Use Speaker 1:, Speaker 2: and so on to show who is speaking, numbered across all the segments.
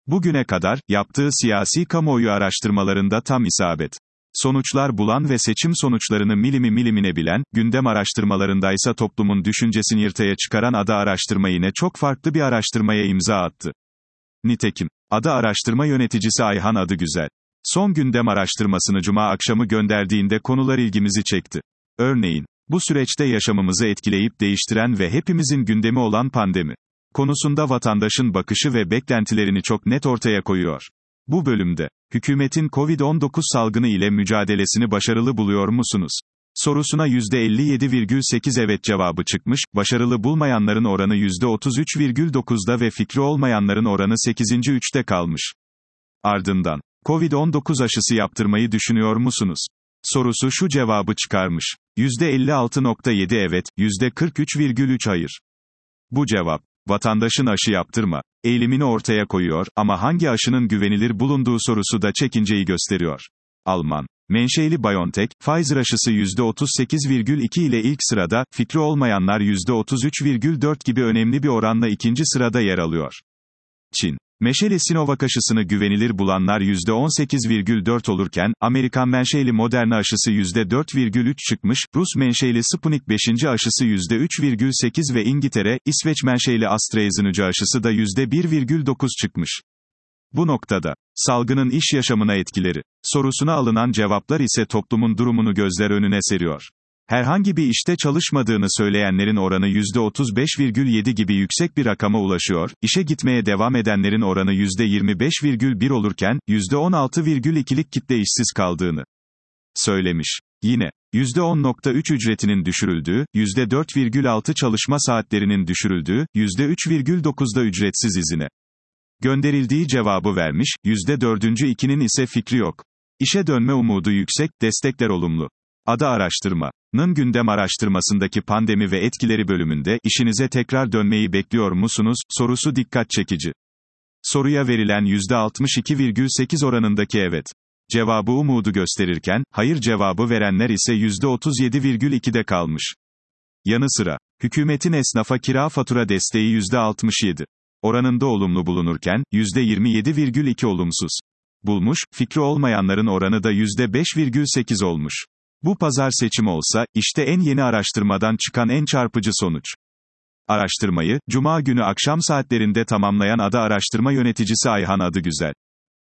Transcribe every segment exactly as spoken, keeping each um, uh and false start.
Speaker 1: Bugüne kadar, yaptığı siyasi kamuoyu araştırmalarında tam isabet sonuçlar bulan ve seçim sonuçlarını milimi milimine bilen, gündem araştırmalarındaysa toplumun düşüncesini yırtaya çıkaran Ada Araştırma yine çok farklı bir araştırmaya imza attı. Nitekim, Ada Araştırma yöneticisi Ayhan Adıgüzel, son gündem araştırmasını Cuma akşamı gönderdiğinde konular ilgimizi çekti. Örneğin, bu süreçte yaşamımızı etkileyip değiştiren ve hepimizin gündemi olan pandemi konusunda vatandaşın bakışı ve beklentilerini çok net ortaya koyuyor. Bu bölümde, hükümetin kovid on dokuz salgını ile mücadelesini başarılı buluyor musunuz sorusuna yüzde elli yedi virgül sekiz evet cevabı çıkmış, başarılı bulmayanların oranı yüzde otuz üç virgül dokuzda ve fikri olmayanların oranı sekizinci üçte kalmış. Ardından, kovid on dokuz aşısı yaptırmayı düşünüyor musunuz sorusu şu cevabı çıkarmış. yüzde elli altı virgül yedi evet, yüzde kırk üç virgül üç hayır. Bu cevap, vatandaşın aşı yaptırma eğilimini ortaya koyuyor ama hangi aşının güvenilir bulunduğu sorusu da çekinceyi gösteriyor. Alman menşeli BioNTech, Pfizer aşısı yüzde otuz sekiz virgül iki ile ilk sırada, fikri olmayanlar yüzde otuz üç virgül dört gibi önemli bir oranla ikinci sırada yer alıyor. Çin menşeli Sinovac aşısını güvenilir bulanlar yüzde on sekiz virgül dört olurken, Amerikan menşeli Moderna aşısı yüzde dört virgül üç çıkmış, Rus menşeli Sputnik beş aşısı yüzde üç virgül sekiz ve İngiltere, İsveç menşeli AstraZeneca aşısı da yüzde bir virgül dokuz çıkmış. Bu noktada, salgının iş yaşamına etkileri sorusuna alınan cevaplar ise toplumun durumunu gözler önüne seriyor. Herhangi bir işte çalışmadığını söyleyenlerin oranı yüzde otuz beş virgül yedi gibi yüksek bir rakama ulaşıyor, işe gitmeye devam edenlerin oranı yüzde yirmi beş virgül bir olurken, yüzde on altı virgül ikilik kitle işsiz kaldığını söylemiş. Yine, yüzde on virgül üç ücretinin düşürüldüğü, yüzde dört virgül altı çalışma saatlerinin düşürüldüğü, yüzde üç virgül dokuzda ücretsiz izine gönderildiği cevabı vermiş, yüzde dördüncü ikinin ise fikri yok. İşe dönme umudu yüksek, destekler olumlu. Ada Araştırma'nın gündem araştırmasındaki pandemi ve etkileri bölümünde, işinize tekrar dönmeyi bekliyor musunuz sorusu dikkat çekici. Soruya verilen yüzde altmış iki virgül sekiz oranındaki evet cevabı umudu gösterirken, hayır cevabı verenler ise yüzde otuz yedi virgül ikide kalmış. Yanı sıra, hükümetin esnafa kira fatura desteği yüzde altmış yedi oranında olumlu bulunurken, yüzde yirmi yedi virgül iki olumsuz bulmuş, fikri olmayanların oranı da yüzde beş virgül sekiz olmuş. Bu pazar seçim olsa, işte en yeni araştırmadan çıkan en çarpıcı sonuç. Araştırmayı, Cuma günü akşam saatlerinde tamamlayan Ada Araştırma yöneticisi Ayhan Adıgüzel.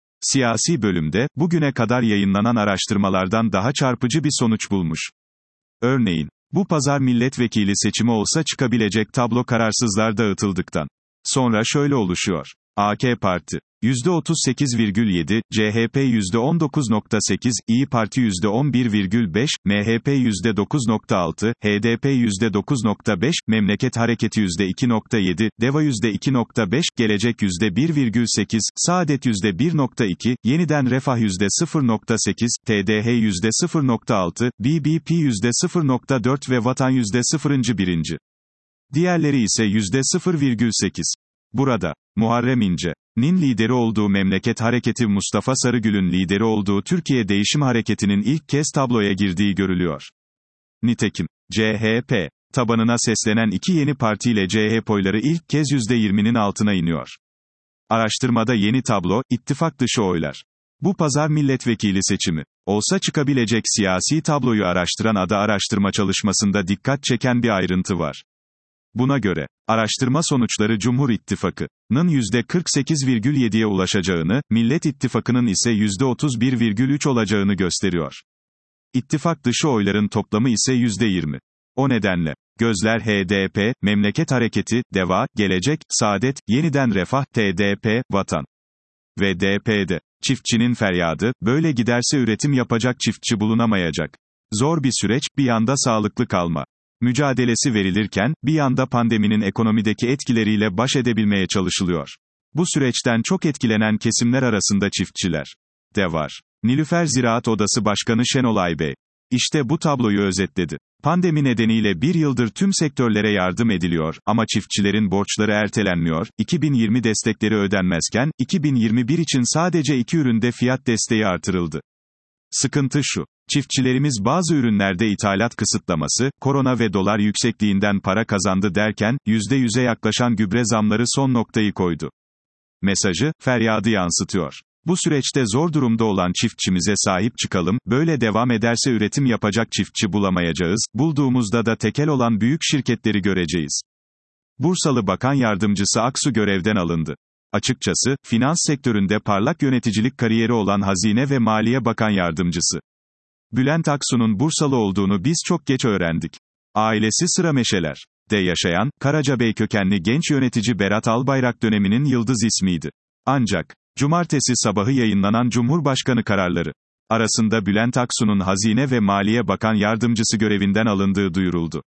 Speaker 1: Siyasi bölümde, bugüne kadar yayınlanan araştırmalardan daha çarpıcı bir sonuç bulmuş. Örneğin, bu pazar milletvekili seçimi olsa çıkabilecek tablo kararsızlar dağıtıldıktan sonra şöyle oluşuyor. A K Parti yüzde otuz sekiz virgül yedi, C H P yüzde on dokuz virgül sekiz, İyi Parti yüzde on bir virgül beş, M H P yüzde dokuz virgül altı, H D P yüzde dokuz virgül beş, Memleket Hareketi yüzde iki virgül yedi, DEVA yüzde iki virgül beş, Gelecek yüzde bir virgül sekiz, Saadet yüzde bir virgül iki, Yeniden Refah yüzde sıfır virgül sekiz, T D H yüzde sıfır virgül altı, B B P yüzde sıfır virgül dört ve Vatan yüzde sıfır virgül bir. Diğerleri ise yüzde sıfır virgül sekiz. Burada, Muharrem İnce'nin lideri olduğu Memleket Hareketi, Mustafa Sarıgül'ün lideri olduğu Türkiye Değişim Hareketi'nin ilk kez tabloya girdiği görülüyor. Nitekim, C H P tabanına seslenen iki yeni partiyle C H P oyları ilk kez yüzde yirminin altına iniyor. Araştırmada yeni tablo, ittifak dışı oylar. Bu pazar milletvekili seçimi olsa çıkabilecek siyasi tabloyu araştıran Ada Araştırma çalışmasında dikkat çeken bir ayrıntı var. Buna göre, araştırma sonuçları Cumhur İttifakı'nın yüzde kırk sekiz virgül yediye ulaşacağını, Millet İttifakı'nın ise yüzde otuz bir virgül üç olacağını gösteriyor. İttifak dışı oyların toplamı ise yüzde yirmi. O nedenle, gözler H D P, Memleket Hareketi, DEVA, Gelecek, Saadet, Yeniden Refah, T D P, Vatan ve D P'de. Çiftçinin feryadı, böyle giderse üretim yapacak çiftçi bulunamayacak. Zor bir süreç, bir yanda sağlıklı kalma mücadelesi verilirken, bir yanda pandeminin ekonomideki etkileriyle baş edebilmeye çalışılıyor. Bu süreçten çok etkilenen kesimler arasında çiftçiler de var. Nilüfer Ziraat Odası Başkanı Şenol Aybey, İşte bu tabloyu özetledi. Pandemi nedeniyle bir yıldır tüm sektörlere yardım ediliyor, ama çiftçilerin borçları ertelenmiyor, iki bin yirmi destekleri ödenmezken, iki bin yirmi bir için sadece iki üründe fiyat desteği artırıldı. Sıkıntı şu. Çiftçilerimiz bazı ürünlerde ithalat kısıtlaması, korona ve dolar yüksekliğinden para kazandı derken, yüzde yüze yaklaşan gübre zamları son noktayı koydu. mesajı, feryadı yansıtıyor. Bu süreçte zor durumda olan çiftçimize sahip çıkalım, böyle devam ederse üretim yapacak çiftçi bulamayacağız, bulduğumuzda da tekel olan büyük şirketleri göreceğiz. Bursalı Bakan Yardımcısı Aksu görevden alındı. Açıkçası, finans sektöründe parlak yöneticilik kariyeri olan Hazine ve Maliye Bakan Yardımcısı Bülent Aksu'nun Bursalı olduğunu biz çok geç öğrendik. Ailesi Sırameşeler'de yaşayan, Karacabey kökenli genç yönetici Berat Albayrak döneminin yıldız ismiydi. Ancak, cumartesi sabahı yayınlanan Cumhurbaşkanı kararları arasında Bülent Aksu'nun Hazine ve Maliye Bakan Yardımcısı görevinden alındığı duyuruldu.